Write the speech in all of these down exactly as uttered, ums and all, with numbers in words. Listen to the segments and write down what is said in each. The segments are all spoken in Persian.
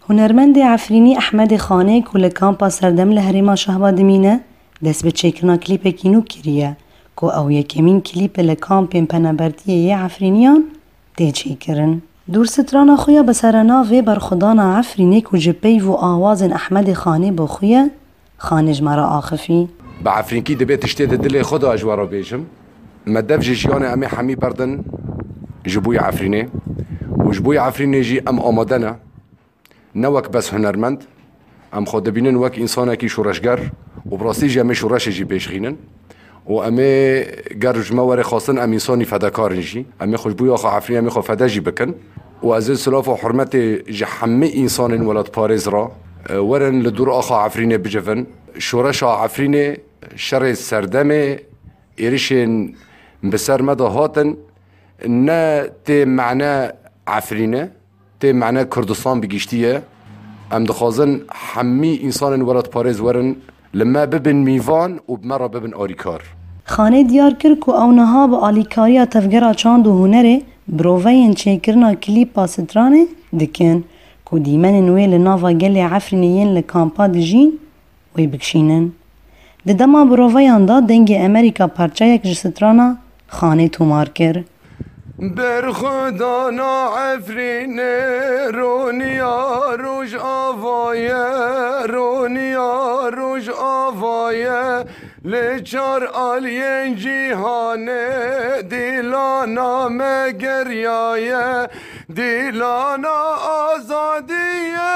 هنرمند عفرینی احمد خانه که لکامپا سردم لهرما شهباد مینه دست به چکرنا کلیپ کینو کریه که او یکمین کلیپ لکامپین پنابردیه عفرینیان ده چکرن. دور سترانا خویا بسرنا و برخدانا عفرینی که جپی و آواز احمد خانه بخویه خانج مرا آخفی. با عفرینکی دبیت اشتید دل خدا اجوارا بیجم. مدف جیان امی حمی بردن جبوی عفرینی و جبوی عفرینی جی ام آمادنه نوک بس هنرمند ام خود بینن وک انسانه کی شورشگر و براستی جمع شورش جی پیشخینن و امی گرج موار خاصن ام انسانی فداکارن جی امی خوشبوی آخا عفرینی امی خو فدا جی بکن و از سلاف و حرمت جحمه انسان ولد پاريز را ورن لدور آخا عفرینی بجفن شورش عفرینی شر سردمه ایرشن بسر مدى هاتن نه تی معنى عفرینه تی معنى کردستان بگیشتیه ام دخوازن حمی انسان ولد پاريز ورن لما ببن میوان و بمرا ببن آریکار. خانه دیار کرد که اونها با آلیکاریا تفگرا چاند و هنره برووین چیکرنا کلیپا سترانه دکن که دیمن نوی لناوا گل عفرینیین لکامپا دجین وی بکشینن. ددما برووین دا دنگ امریکا پرچه یک جسترانا خانه تومار کرد. بر خدا نا عفرین رونیا روش آوایه رونیا روش آوایه لچار آلین جیهانه دیلانا مگریایه دیلانا آزادیه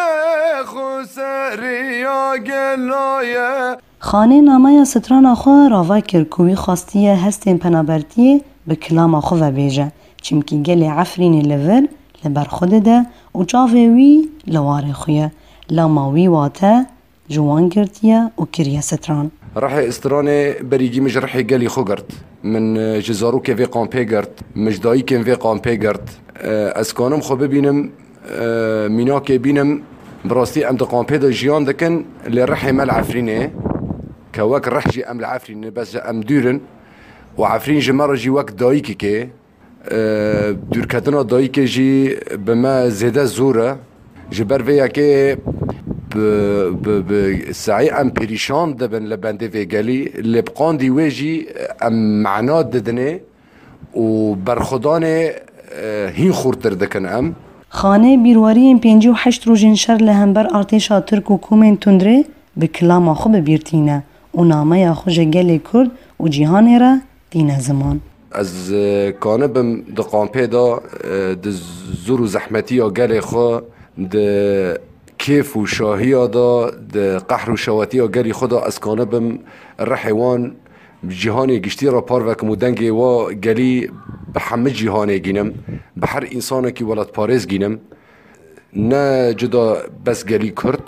خسریا گلایه. خانه نامه ستران خواه راوه کرکوی خواستیه هستین پنابرتیه به کلام خو و بیجه چمکی گل عفرین لور لبر خود ده و جاوه وی لواره خویه لاماوی واته جوان گرتیه و کریه ستران. راح استرانه بریگی مش راح گلی خو گرت من جزارو که وی قامپه گرت مجدایی که وی قامپه گرت اسکانم خو ببینم مینا که بینم براستی ام قامپه دا جیان دکن لرح مال عفرینه که وک رح جی ام العفرینه بس ام دورن و عفرین جمارا جی وقت دایی که که دور کتنا دایی که جی بما زیده زوره جبر ویا که ب سعی ام پریشان دبن لبنده وی گلی لبقان دی ویجی ام معنا ددنه و برخدان هین خورتر دکن ام. خانه بیرواری پنجی و هشت روزین شر لهمبر ارتشا ترک و کومن تندره به کلام خو ببیرتینه و نامه خوش گل کرد و جهان را دین زمان. از کانبم د قامپه دا د زور و زحمتی و گل خو د کیف و شاهی دا د قهر و شواتی و گلی خدا از کانبم رحوان جهانی گشتی را پار وکم و دنگی و گلی به همه جهانی گینم به هر انسان که ولد پاريز گینم نه جدا بس گلی کرد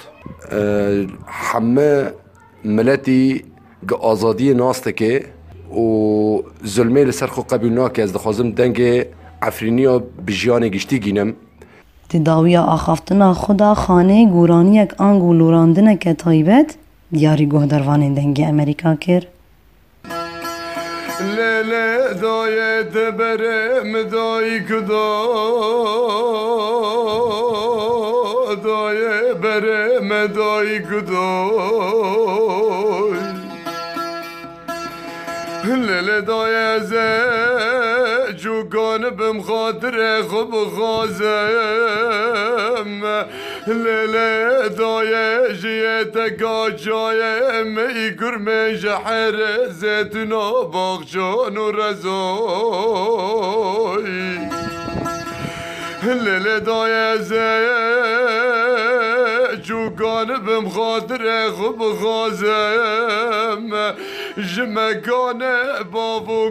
همه ملتی آزادی ناسته که و ظلمه لسر خو قبیل ناکه از دخوازم دنگ عفرینی و بجیان گشتی گینم. تداوی آخافتنا خدا خانه گورانی یک آنگو لوراندنه که تایبت دیاری گهدروان دنگ امریکا کر. لیلی دای دبره مدای کدا دای بره مدای کدا لیلی دای زه جوگان بم خاطر خوب خازم لیلی دای جیت گاجای می گرم جحر زیتنا باغجان و رزای لیلی دای زه جوگان بم خاطر خوب خازم جمکان بابو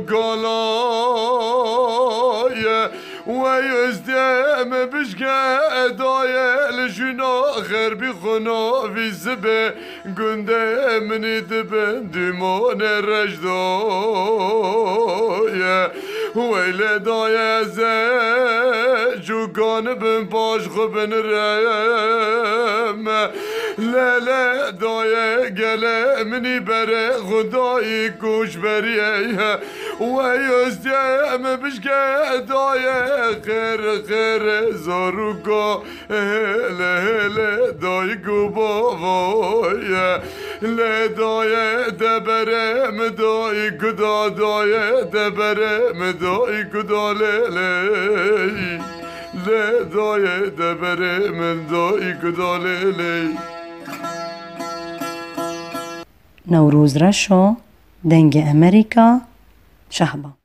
گالای و یزدم بشگه ادای لجنا غربی خنا وی زبه گنده منی دبن دیمان رجدای ویل دای زه جوگان بم باش خوبن رم لیل دای گله منی بره خدایی کوش بریه ويستيم بشكا داي خير خير زاروكا هلا هلا داي قبايا لا داي دبرم داي قدا داي دبرم داي قدا ليلي لا داي دبرم داي قدا ليلي نوروز رشو دنگ امریکا شهبا